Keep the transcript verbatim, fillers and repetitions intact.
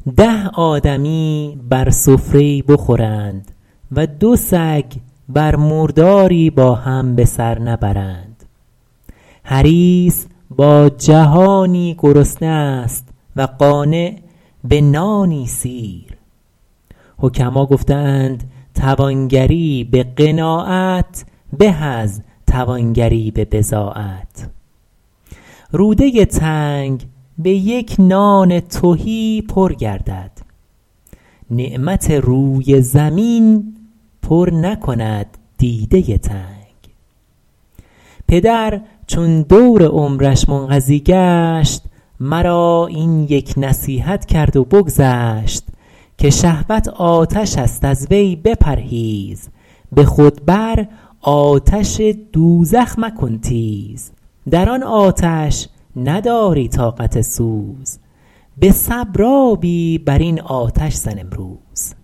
ده آدمی بر سفره ای بخورند و دو سگ بر مرداری با هم به سر نبرند. حریص با جهانی گرسنه است و قانع به نانی سیر. حکما گفته اند توانگری به قناعت به از توانگری به بضاعت. روده تنگ به یک نان تهی پر گردد، نعمت روی زمین پر نکند دیده تنگ. پدر چون دور عمرش منقضی گشت، مرا این یک نصیحت کرد و بگذشت که شهوت آتش است از وی بپرهیز، به خود بر آتش دوزخ مکن تیز. در آن آتش نداری طاقت سوز، به صبر آبی بر این آتش زن امروز.